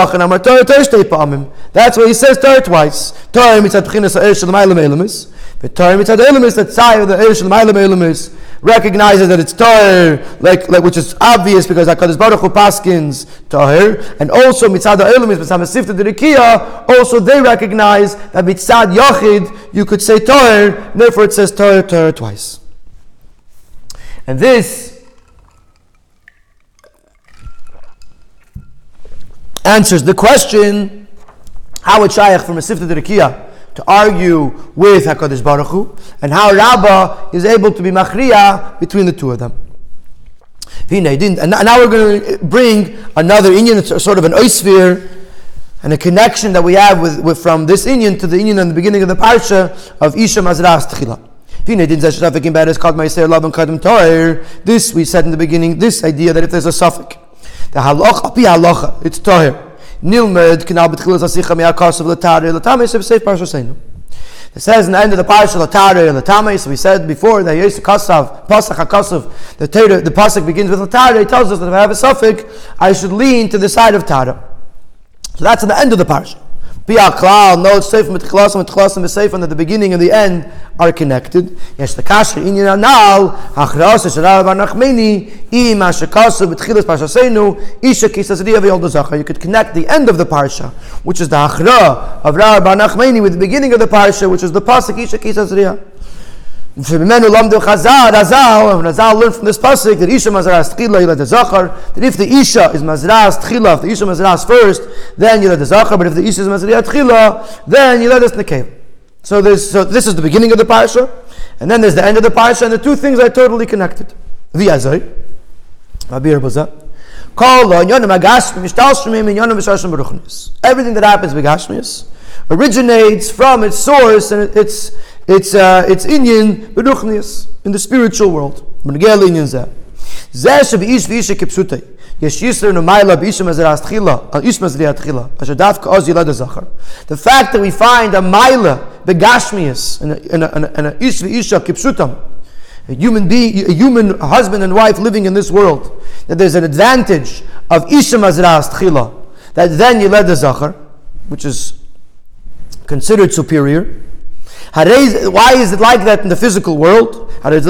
That's why he says Torah twice. Torah mitzad B'chinas ha'er shel ma'alim Elumis. But Torah mitzad Elumis, that side of the ha'er shel ma'alim Elumis, recognizes that it's Torah, like, like which is obvious because HaKadosh Baruch Hu paskins Torah, and also mitzad ha'elumis, mitzad ha'sifta d'rikiya, also they recognize that mitzad Yachid, you could say Torah, and therefore it says Torah, Torah twice. And this answers the question, how it shayach from a sifta d'rikiya to argue with HaKadosh Baruch Hu, and how Rabbah is able to be machriya between the two of them. And now we're going to bring another inyan, it's sort of an oisvir, and a connection that we have with, with from this inyan to the inyan in the beginning of the parsha of Isha Mazras Tchila. This we said in the beginning, this idea that if there's a suffix, the halacha, pi halacha, it's tahir. Nilmed kanal betchilas asicha me'akasav l'tarei l'tamei seif parsha seinu. It says in the end of the parsha l'tarei l'tamei. So we said before that yes kasav pasach hakasav, the Torah, the pasuk begins with l'tarei. It tells us that if I have a suffix, I should lean to the side of Tara. So that's at the end of the parsha. Bi'aklal, no, it's safe with Tchilasim and Tchilasim is safe, and at the beginning and the end are connected. Yes, the kasher inyan anal, hachras sharav anachmeni, ima shekasu b'tchilas parshaseinu, isha kisasriya v'yol dozachar. You could connect the end of the parsha, which is the hachra of Rav Anachmeni, with the beginning of the parsha, which is the pasuk isha kisasriya. F'mimenu lamdu Chazal, Razal, and Razal learned from this pasuk that Isha Mazras Tchila Yilad Zachar, that if the Isha is Mazras Tchila, if the Isha Mazras first, then Yilad Zachar, but if the Isha is Mazras Tchila, then Yilad Nekev. So there's so this is the beginning of the parsha, and then there's the end of the parsha, and the two things are totally connected. V'yazay, Rabbi Baza, Kol lo Yonim Agashmi Mishtal Shmim and Yonim Mishashim Baruchnis. Everything that happens with Gashmis originates from its source and its It's uh, it's inyan beruchnius in the spiritual world. The fact that we find a maila begashmius and a and a ish v'isha kipshutam, a human being, a human husband and wife living in this world, that there's an advantage of isha mazras tchila, that then you led the zachar, which is considered superior. Why is it like that in the physical world?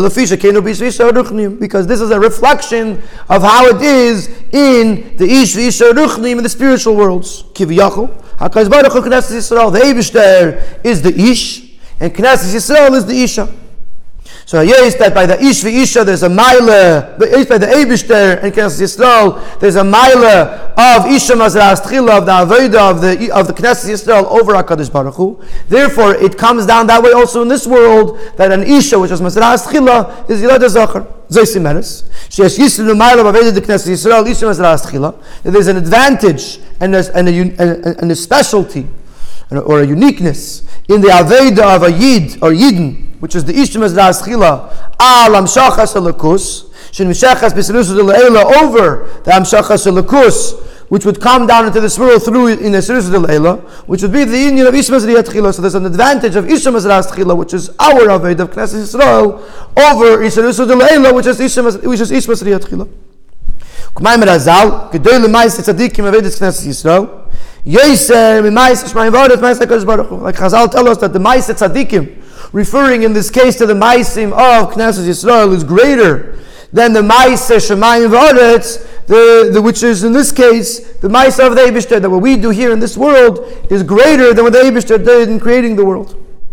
Because this is a reflection of how it is in the Ish v'Isha Ruchnim in the spiritual worlds. Kiviyachol, HaKadosh Baruch Hu Knesset Yisrael, the Eibishter is the Ish, and Knesset Yisrael is the Isha. So yes, that by the Ish v'Isha there's a Maila, yes, by the Eibishter and Knesset Yisrael there's a Maila of Isha Mazras Tchila, of the Avodah of the of the Knesset Yisrael over HaKadosh Baruch Hu. Therefore, it comes down that way also in this world, that an Isha, which is Mazras Tchila, is Yilad Zachar. Zoysi Meres. She has Yisrael Maila Avodah the Knesset Yisrael, Isha Mazras Tchila. There's an advantage and a, and a, and a specialty or a uniqueness in the Avodah of a Yid or Yidden, which is the Isha Mazras Tchila, al Amshachas Alakus, Shin Mishachas B'Sirus D'Leila, over the Amshachas Alakus, which would come down into this world through in the Sirus D'Leila, which would be the union of Isha Mazras Tchila. So there's an advantage of Isha Mazras Tchila, which is our Avodah of Knesset Yisrael, over Sirus D'Leila, which is Isha which is Isha Mazras Tchila. K'mayim Razal, Gedei L'Mais Tzadikim Avodah Knesset Yisrael. Yeser M'Mais Shma'im V'Odet M'Mais HaKadosh Baruch Hu. Like Chazal tell us that the Ma'is Tzadikim, referring in this case to the Ma'asim of Knesset Yisrael, is greater than the Ma'is Shemayim V'Oretz, the, the which is in this case the Ma'is of the Eibishter, that what we do here in this world is greater than what the Eibishter did in creating the world.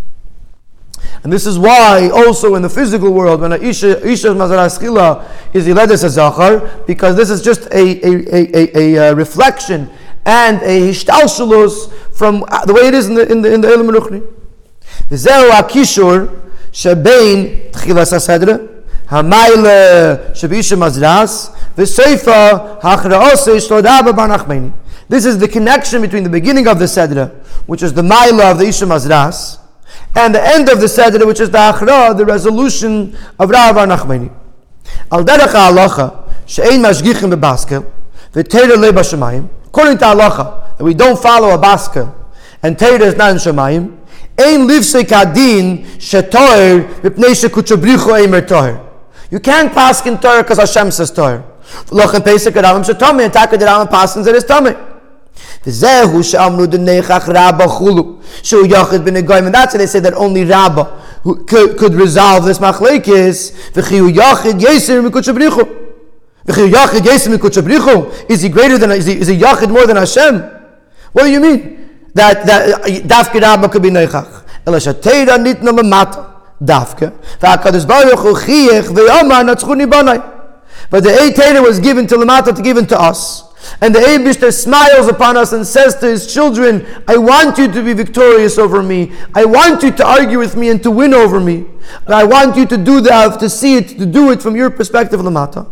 And this is why also in the physical world, when a Isha Isha Mazras Tchila is Yiledes Zachar, because this is just a a, a, a, a, a reflection and a hishtalshalos from the way it is in the in the in the Elam Ruchni. V'zeu ha'kishur shebein tchilas hasedra ha'mayla shebisha mazras v'seifa ha'chraose shlodaba bar Nachmeni. This is the connection between the beginning of the sedra, which is the mayla of the Isha Mazras, and the end of the sedra, which is the achra, the resolution of Rav bar Nachmeni. Al derech ha'alacha she'ein mashgichim bebaskel v'teira le b'shamayim. According to halacha, that we don't follow a baskel and teira is not in Shemayim. Ein livsei kadin shetoir mipnei shekuchabrichu eimer toir. You can't pass in Torah because Hashem says Torah. V'lochen pesach aravim shetomi, and taka the Rambam passes it is Tomei. V'zehu she'amru d'neichach rabba chulu she'u yachid b'negoyim, and that's why they say that only Rabba who could, could resolve this machlekes. V'chiu yachid yeser mikuchabrichu. V'chiu yachid yeser mikuchabrichu. Is he greater than, is he, is he yachid more than Hashem? What do you mean? That that dafke Rabba could be neichach. Ela shatera nitna lemata dafke. V'hakadosh baruch hu chiyech v'yomar natzchuni banai. But the eight Torah was given to lemata, to given to us. And the Eibishter smiles upon us and says to his children, I want you to be victorious over me. I want you to argue with me and to win over me. And I want you to do that, to see it, to do it from your perspective, lemata.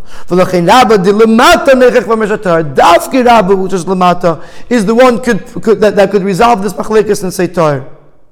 Dafke Rabba, which is lemata, is the one could, could, that, that could resolve this machlekes and say Torah.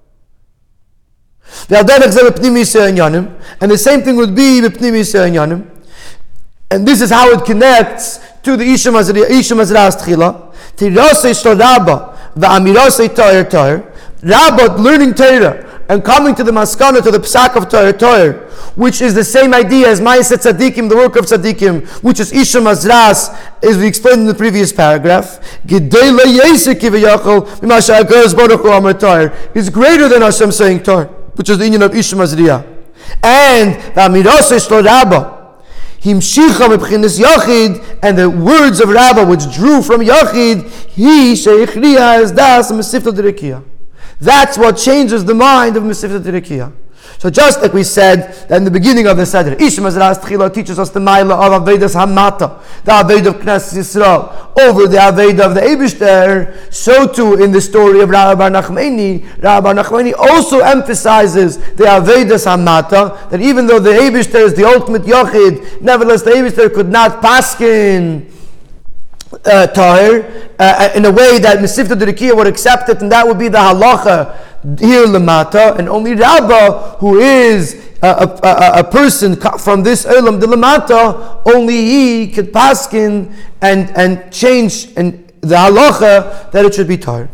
And the same thing would be b'pnimis ha'inyanim. And this is how it connects to the Isha Mazras Tchila. Tirasei shel Rabba v'amirasei Torah Torah. Rabba learning Torah and coming to the maskana, to the psak of Torah Torah, which is the same idea as Ma'aseh Tzadikim, the work of Tzadikim, which is Isha Mazras, as we explained in the previous paragraph. Gidei le'yesek kiviyachol mima she'akadosh baruch hu amar Torah is greater than Hashem saying Torah, which is the union of Isha Mazriah. And v'amirasei shel Rabba, Himshicha mebchinas Yachid, and the words of Rabba which drew from Yachid, he sheichriya as das Mesivta D'Rekiya. That's what changes the mind of Mesivta D'Rekiya. So just like we said that in the beginning of the Seder, Isha Mazras Tchila teaches us the Maila of Avedas Hamata, the Aved of Knesset Yisrael, over the Aved of the Eibishter. So too in the story of Rabbi Bar Nachmani, Rabbi Bar Nachmani also emphasizes the Avedas Hamata, that even though the Eibishter is the ultimate Yochid, nevertheless the Eibishter could not paskin uh, Tahir uh, in a way that Mesivta D'Rekiya would accept it, and that would be the halacha here lemata, and only Rabba, who is a, a, a, a person from this Olam de lemata, only he could paskin and and change and the halacha that it should be tar.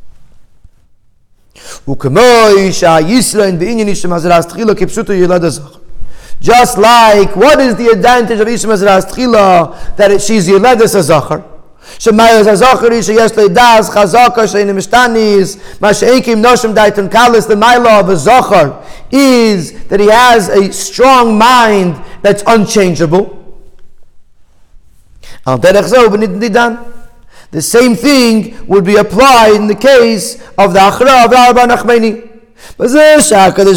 Just like, what is the advantage of Isha Mazras Tchila? That it, she's Yeledes HaZachar. Shemayos HaZachari sheyesh leidas chazaka she'enim mishtanis ma she'enkim noshim daiton kalis. The Maila of a Zachar is that he has a strong mind that's unchangeable. Al derech zo b'nit nidan. The same thing would be applied in the case of the Achra of Rabbi Bar Nachmani. When HaKadosh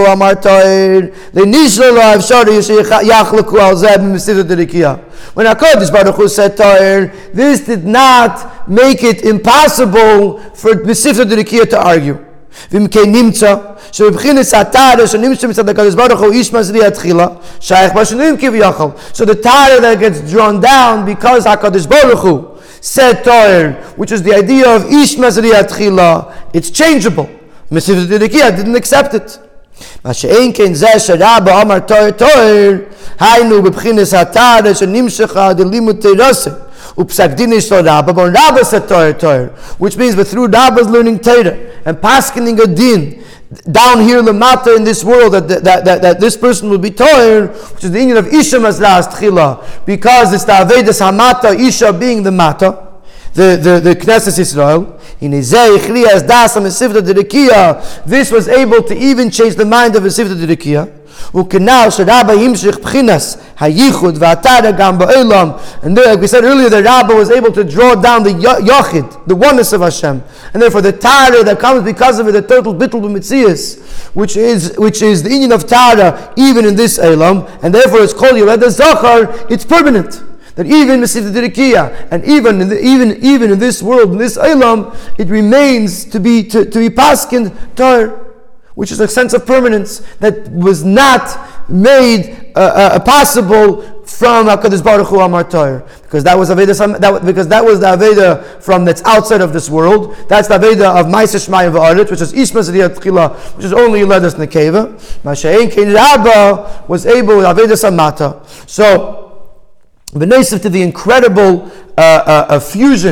Baruch Hu said Torah, this did not make it impossible for Mesivta D'Rekiya to argue. So the Torah that gets drawn down because HaKadosh Baruch Hu said Torah, which is the idea of Ish Mazriya Tchila, it's changeable. Mesivta D'Rekiya didn't accept it. Masha'en ken zeh she'Rabba amar Torah Torah haynu b'bchinas haTorah shenimshecha delimud teiraseh upsak din shel Rabba. But Rabba said Torah Torah, which means that through Rabba's learning Torah and paskening a din down here lemata in this world, that that, that that this person will be Torah, which is the union of Isha Mazras Tchila, because it's the Avedas Hamata, Isha being the Mata, the the the Knesset Yisrael. In this was able to even change the mind of Mesivta D'Rekiya. And there, like we said earlier, the Rabba was able to draw down the Yochid, the oneness of Hashem, and therefore the Tara that comes because of it, the total bittul b'mitzias, which is which is the union of Tara even in this Elam, and therefore it's called Yeledes Zachar. It's permanent. That even Mesivta D'Rekiya, and even in the, even even in this world, in this Elam, it remains to be to, to be paskin Torah, which is a sense of permanence that was not made uh, uh, possible from HaKadosh Baruch Hu Amar Torah, because that was Aveda, that, because that was the Aveda from that's outside of this world. That's the Aveda of Ma'aseh Shemayim V'Aretz, which is Ish Mazriya Tchila, which is only Yeledes Nekeva. Masha'en ken Rabba was able Aveda Samata. So, B'neisiv to the incredible uh, uh, uh, fusion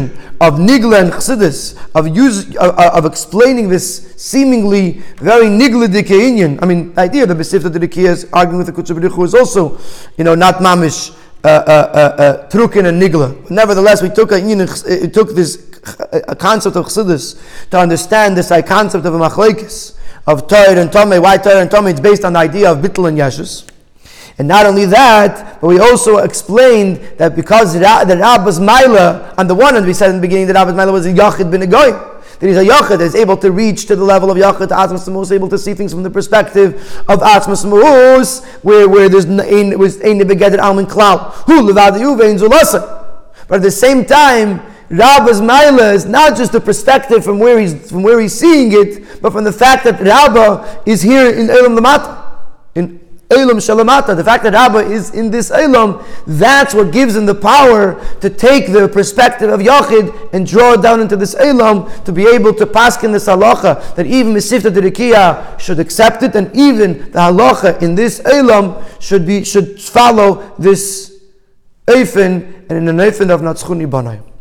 of Nigla and Chassidus, of use of, of explaining this seemingly very Nigla Dikeinian. I mean, the idea that Besifta Dikeya is arguing with the Kutcher Baruch Hu is also, you know, not mamish uh, uh, uh, uh, Trukin and Nigla. Nevertheless, we took a we took this a concept of Chassidus to understand this concept of a machlekes of Torah and Tomei. Why Torah and Tomei? It's based on the idea of Bittul and Yeshus. And not only that, but we also explained that because the Rabba's Maila, on the one hand, we said in the beginning that Rabba's Maila was a Yachid bin a Goy. That he's a Yachid, that is able to reach to the level of Yachid, Atzmas Samus, able to see things from the perspective of Atzmas Samus, where, where there's Ein Begedet Almin Klal, Hu Levad Yuvein Zulasa. But at the same time, Rabba's Maila is not just the perspective from where he's from where he's seeing it, but from the fact that Rabba is here in Elam Lamata, in Elam Shalamata. The fact that Rabba is in this Elam, that's what gives him the power to take the perspective of Yachid and draw it down into this Elam to be able to paskin this halacha that even Mesifta Dirikiya should accept it, and even the halacha in this Elam should be should follow this Eifen, and in an Eifen of Natzchuni Banai.